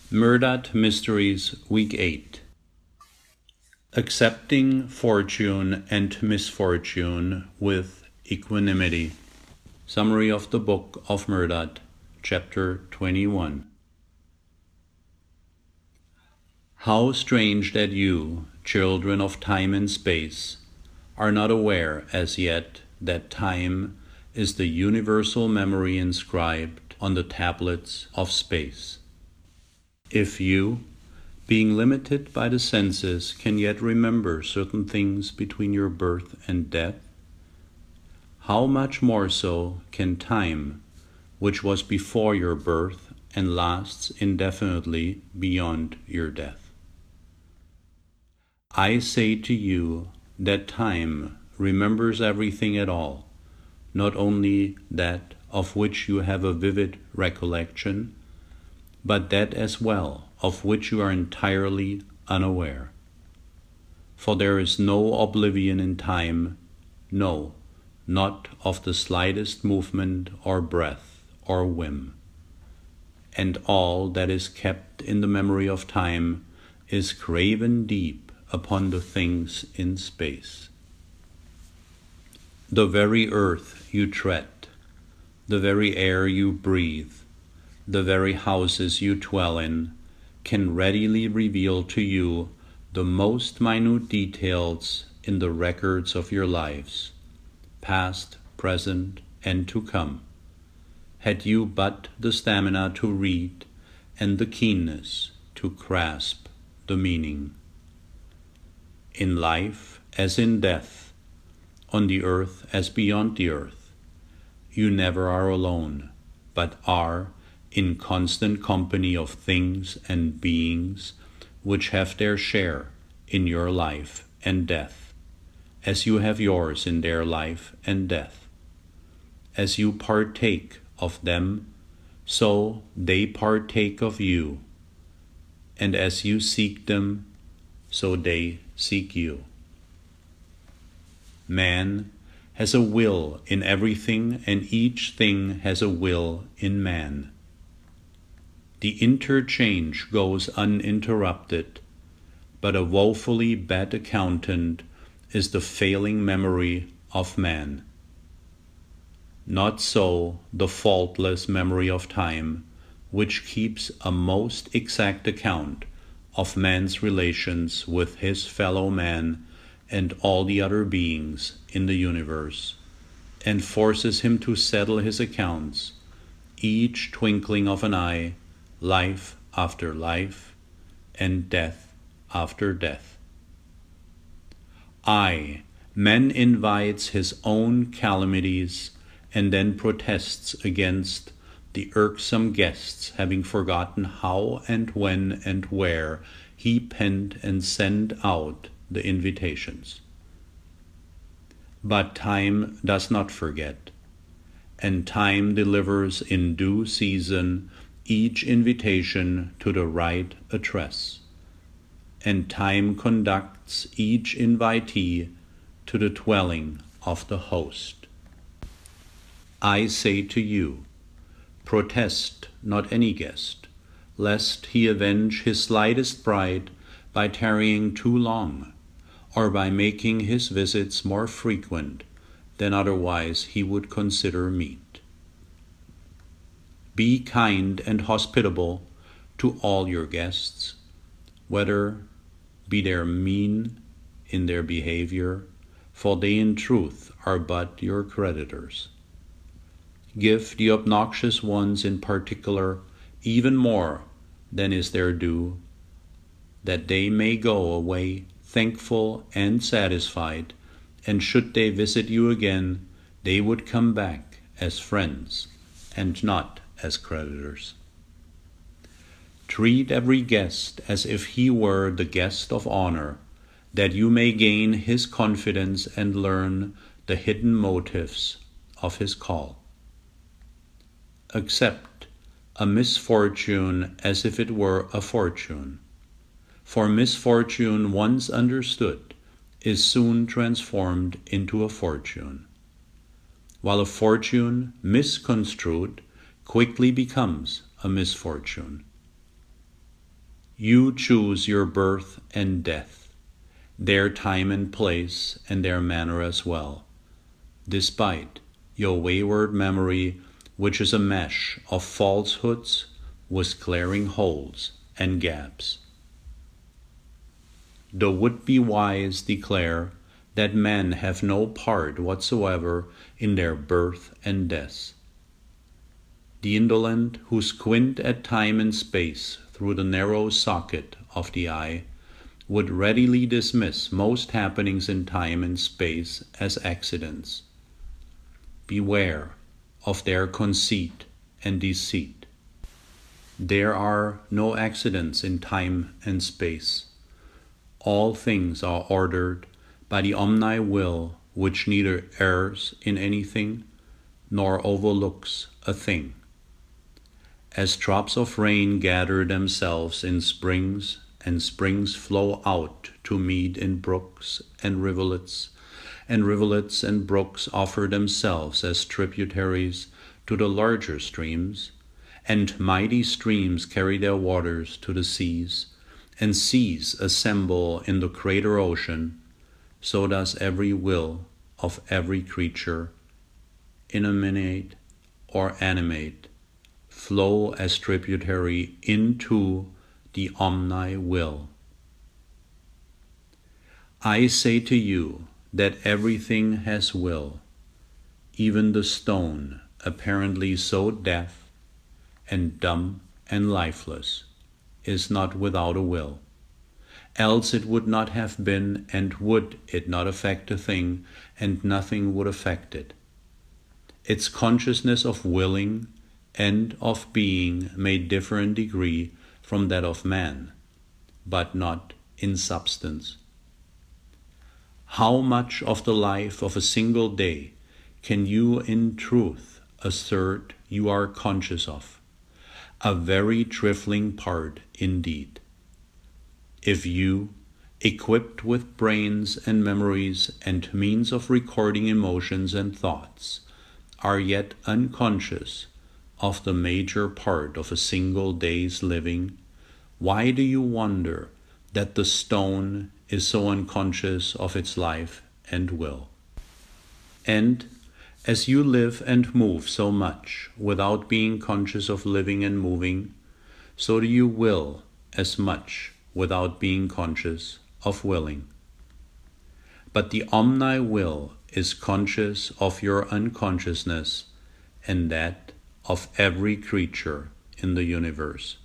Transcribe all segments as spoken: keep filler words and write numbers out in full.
Murdat Mysteries, Week eight. Accepting Fortune and Misfortune with Equanimity. Summary of the Book of Murdat, Chapter twenty-one. How strange that you, children of time and space, are not aware as yet that time is the universal memory inscribed on the tablets of space. If you, being limited by the senses, can yet remember certain things between your birth and death, how much more so can time, which was before your birth and lasts indefinitely beyond your death. I say to you that time remembers everything at all, not only that of which you have a vivid recollection, but that as well of which you are entirely unaware. For there is no oblivion in time, no, not of the slightest movement or breath or whim. And all that is kept in the memory of time is graven deep upon the things in space. The very earth you tread, the very air you breathe, the very houses you dwell in, can readily reveal to you the most minute details in the records of your lives, past, present, and to come, had you but the stamina to read and the keenness to grasp the meaning. In life as in death, on the earth as beyond the earth, you never are alone, but are in constant company of things and beings which have their share in your life and death, as you have yours in their life and death. As you partake of them, so they partake of you, and as you seek them, so they seek you. Man has a will in everything, and each thing has a will in man. The interchange goes uninterrupted, but a woefully bad accountant is the failing memory of man. Not so the faultless memory of time, which keeps a most exact account of man's relations with his fellow man and all the other beings in the universe, and forces him to settle his accounts, each twinkling of an eye, life after life, and death after death. I, man invites his own calamities and then protests against the irksome guests having forgotten how and when and where he penned and sent out the invitations. But time does not forget, and time delivers in due season each invitation to the right address, and time conducts each invitee to the dwelling of the host. I say to you, protest not any guest, lest he avenge his slightest pride by tarrying too long, or by making his visits more frequent than otherwise he would consider meet. Be kind and hospitable to all your guests, whether be they mean in their behavior, for they in truth are but your creditors. Give the obnoxious ones in particular even more than is their due, that they may go away thankful and satisfied, and should they visit you again, they would come back as friends and not as creditors. Treat every guest as if he were the guest of honor, that you may gain his confidence and learn the hidden motives of his call. Accept a misfortune as if it were a fortune, for misfortune once understood is soon transformed into a fortune, while a fortune misconstrued quickly becomes a misfortune. You choose your birth and death, their time and place, and their manner as well, despite your wayward memory, which is a mesh of falsehoods with glaring holes and gaps. The would-be wise declare that men have no part whatsoever in their birth and death. The indolent who squint at time and space through the narrow socket of the eye would readily dismiss most happenings in time and space as accidents. Beware of their conceit and deceit. There are no accidents in time and space. All things are ordered by the omni-will, which neither errs in anything nor overlooks a thing. As drops of rain gather themselves in springs, and springs flow out to meet in brooks and rivulets, and rivulets and brooks offer themselves as tributaries to the larger streams, and mighty streams carry their waters to the seas, and seas assemble in the greater ocean, so does every will of every creature, inanimate or animate, flow as tributary into the omni-will. I say to you that everything has will, even the stone, apparently so deaf and dumb and lifeless, is not without a will. Else it would not have been, and would it not affect a thing, and nothing would affect it. Its consciousness of willing and of being may differ in degree from that of man, but not in substance. How much of the life of a single day can you in truth assert you are conscious of? A very trifling part indeed. If you, equipped with brains and memories and means of recording emotions and thoughts, are yet unconscious of the major part of a single day's living, why do you wonder that the stone is so unconscious of its life and will? And as you live and move so much without being conscious of living and moving, so do you will as much without being conscious of willing. But the omni-will is conscious of your unconsciousness and that of every creature in the universe.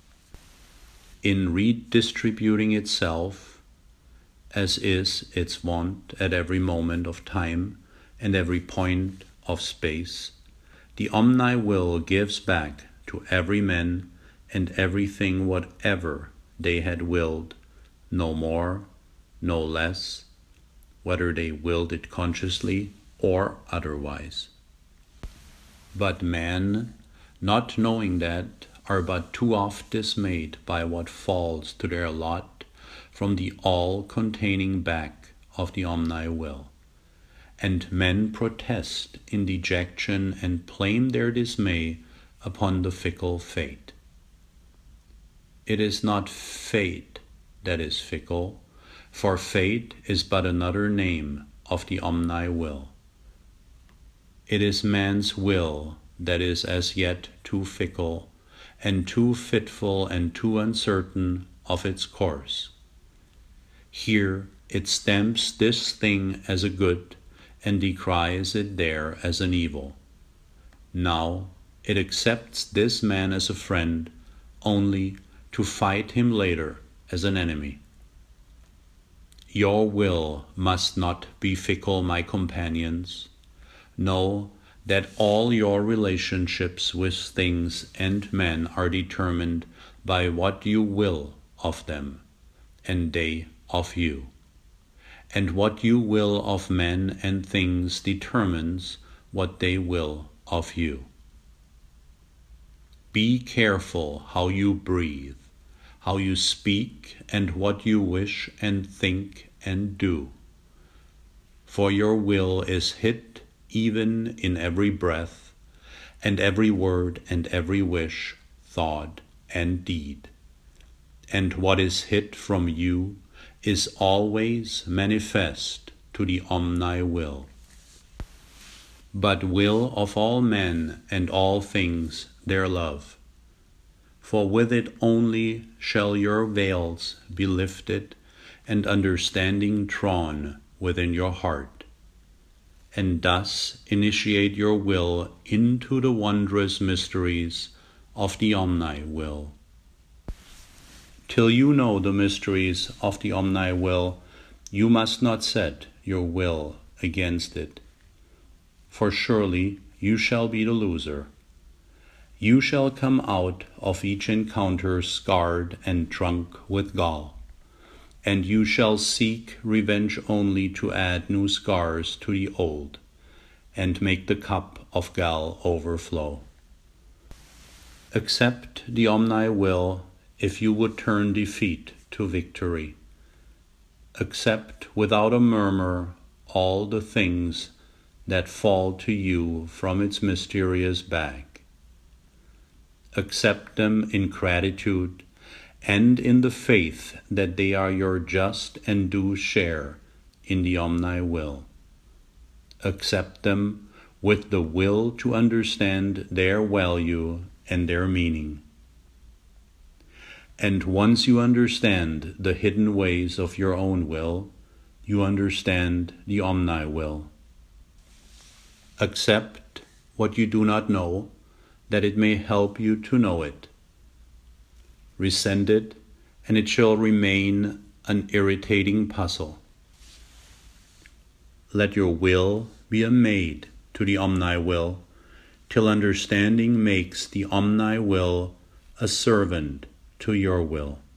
In redistributing itself, as is its wont at every moment of time and every point of space, the omni-will gives back to every man and everything whatever they had willed, no more, no less, whether they willed it consciously or otherwise. But men, not knowing that, are but too oft dismayed by what falls to their lot from the all-containing back of the omni-will. And men protest in dejection and blame their dismay upon the fickle fate. It is not fate that is fickle, for fate is but another name of the omni-will. It is man's will that is as yet too fickle, and too fitful and too uncertain of its course. Here it stamps this thing as a good, and decries it there as an evil. Now it accepts this man as a friend, only to fight him later as an enemy. Your will must not be fickle, my companions. Know that all your relationships with things and men are determined by what you will of them, and they of you. And what you will of men and things determines what they will of you. Be careful how you breathe, how you speak, and what you wish and think and do. For your will is hid even in every breath, and every word and every wish, thought, and deed. and what is hid from you is always manifest to the omni-will. But will of all men and all things their love, for with it only shall your veils be lifted and understanding drawn within your heart, and thus initiate your will into the wondrous mysteries of the omni-will. Till you know the mysteries of the omni-will, you must not set your will against it, for surely you shall be the loser. You shall come out of each encounter scarred and drunk with gall, and you shall seek revenge only to add new scars to the old, and make the cup of gall overflow. Accept the omni-will if you would turn defeat to victory. Accept without a murmur all the things that fall to you from its mysterious bag. Accept them in gratitude and in the faith that they are your just and due share in the omni-will. Accept them with the will to understand their value and their meaning. And once you understand the hidden ways of your own will, you understand the omni-will. Accept what you do not know, that it may help you to know it. Resent it, and it shall remain an irritating puzzle. Let your will be a maid to the omni-will, till understanding makes the omni-will a servant to your will.